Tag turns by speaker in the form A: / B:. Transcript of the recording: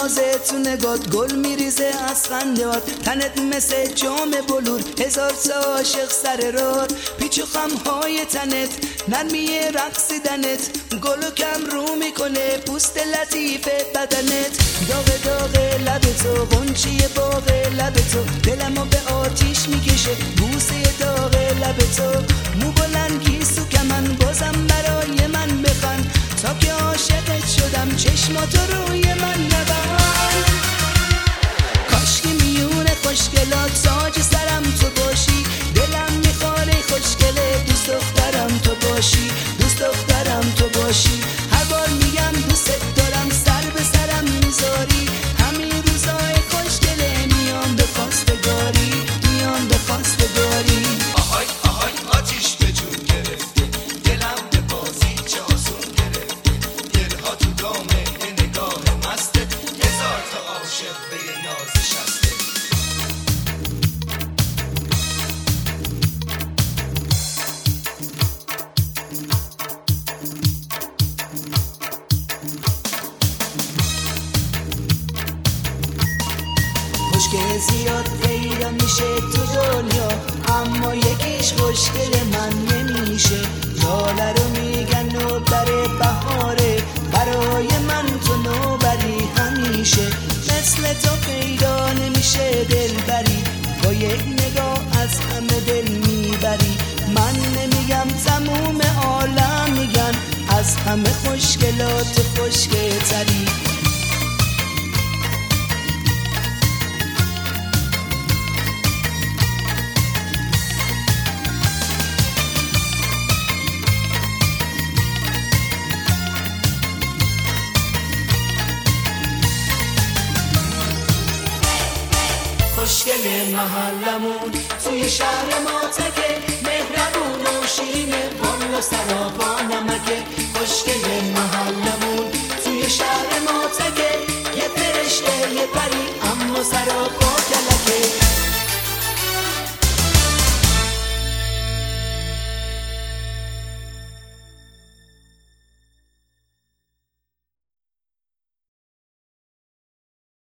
A: نازه تو نگات گل میریزه از خندهات، تنت مثل جام بلور، هزار تا عاشق سر راد، پیچ و خمهای تنت، نرمی رقصیدنت، گل و کم رو میکنه پوست لطیف بدنت، داغ داغ لب تو، غنچه باغ لب تو، دلمو به آتیش میکشه بوسه داغ لب تو، مو بلند گیسو کمن بازم برای من بخن، تا که عاشقت شدم چشماتو روی من نبند. کاشکی میون خوشگلات تاج سرم تو باشی، دلم میخواره خوشگله دوست دخترم تو باشی، دوست دخترم تو باشی، هر بار میگم دوست دارم سر به سرم میذاری، همین روزای خوشگله میام به خواستگاری، میام به خواستگاری.
B: آهای آهای آتیش به جون گرفته، دلم به بازی چه آسون گرفته، دلها تو دام نگاه مسته، هزار تا عاشق به یه ناز شسته.
A: خوشگل زیاد پیدا میشه تو دنیا، اما یکیش خوشگل من نمیشه، لاله رو میگن نوبر بهاره، برای من تو نوبری همیشه، مثل تو پیدا نمیشه دلبری، با یک نگاه از همه دل میبری، من نمیگم تموم عالم میگن از همه خوشگلات خوشگلتری. خوشگل محلمون توی شهر ما تکه، مهربون و شیرینه، والا سراپا نمکه، خوشگل محل